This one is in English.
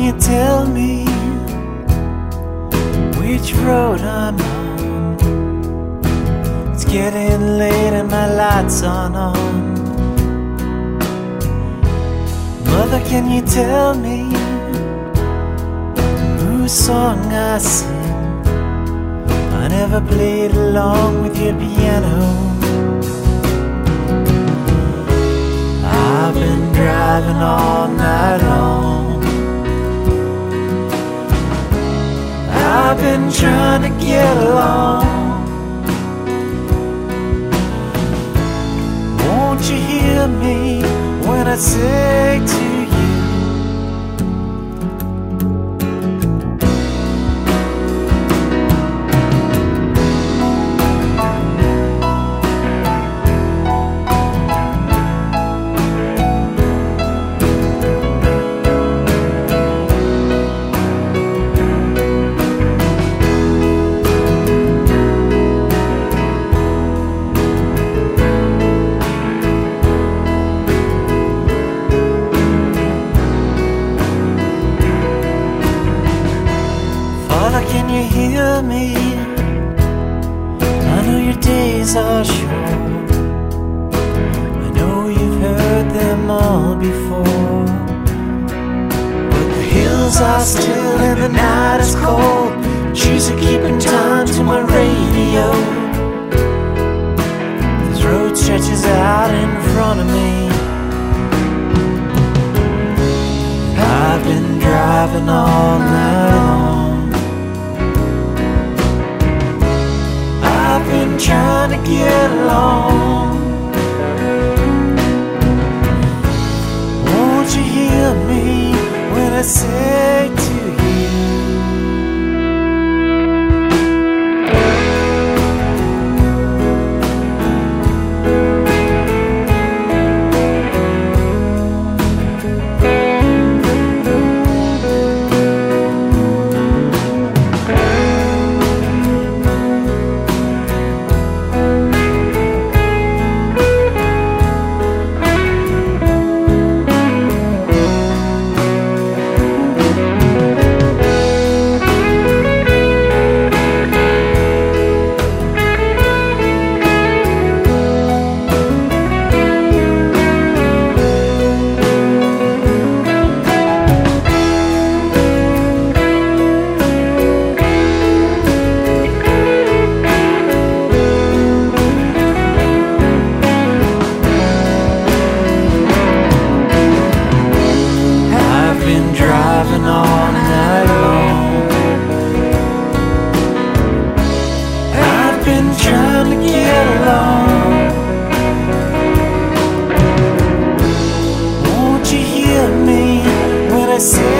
you tell me which road I'm on? It's getting late and my lights aren't on. Mother, can you tell me whose song I sing? I never played along with your piano. I've been driving all night long. I've been trying to get along. Won't you hear me when I say to you, can you hear me? I know your days are short. I know you've heard them all before. But the hills are still and the night is cold. Trees are keeping time to my radio. This road stretches out in front of me. I've been driving all night long. I've been trying to get along. Won't you hear me when I say to all night long. I've been trying to get along. Won't you hear me when I say